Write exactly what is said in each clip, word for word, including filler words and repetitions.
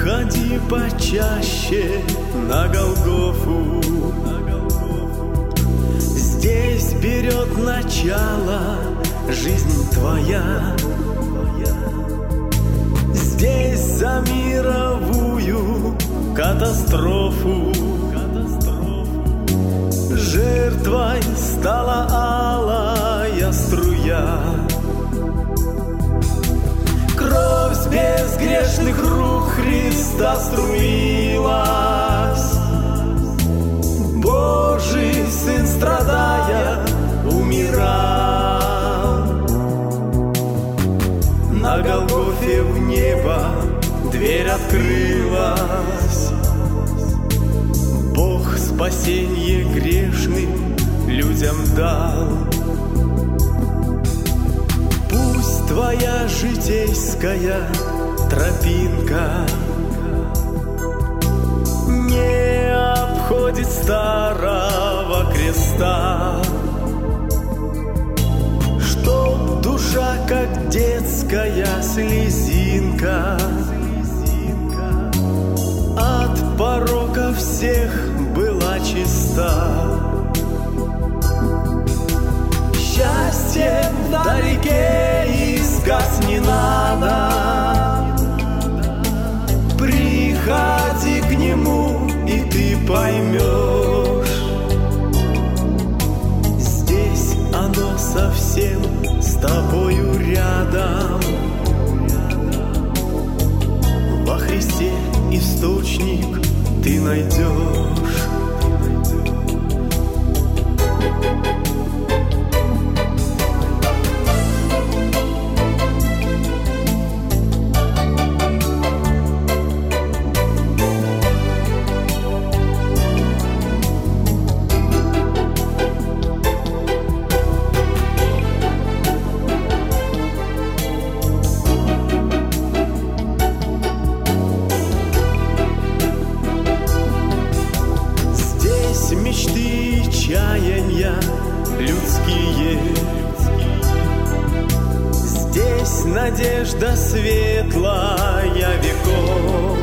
Приходи почаще на Голгофу. Здесь берет начало жизнь твоя. Здесь за мировую катастрофу жертвой стала алая струя. Кровь с безгрешных рук Христа струилась. Божий Сын, страдая, умирал. На Голгофе в небо дверь открылась. Бог спасенье грешным людям дал. Пусть твоя житейская тропинка не обходит старого креста, чтоб душа, как детская слезинка, от порока всех была чиста. Счастье вдалеке искать не надо. Приходи к нему, и ты поймешь. Здесь оно совсем с тобою рядом. Во Христе источник ты найдешь. Мечты и чаяния людские. Здесь надежда светлая веков.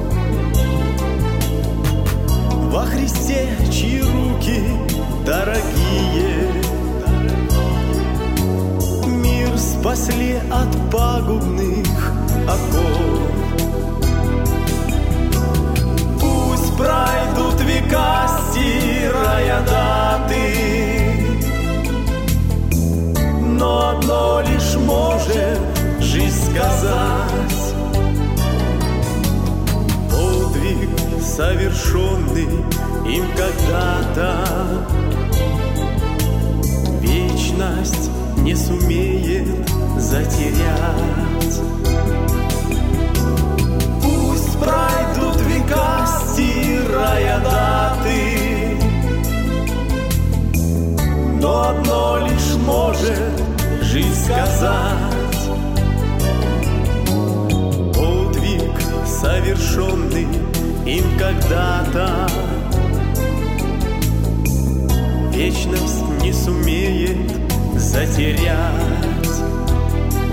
Во Христе, чьи руки дорогие, мир спасли от пагубных оков. Пусть пройдут века, стирая даты, но одно лишь может жизнь сказать. Подвиг, совершенный им когда-то, вечность не сумеет затерять. Пусть пройдут века, стирая даты, но одно лишь может жизнь сказать. Подвиг, совершенный им когда-то, вечность не сумеет затерять.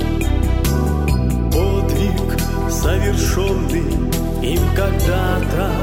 Подвиг, совершенный им когда-то,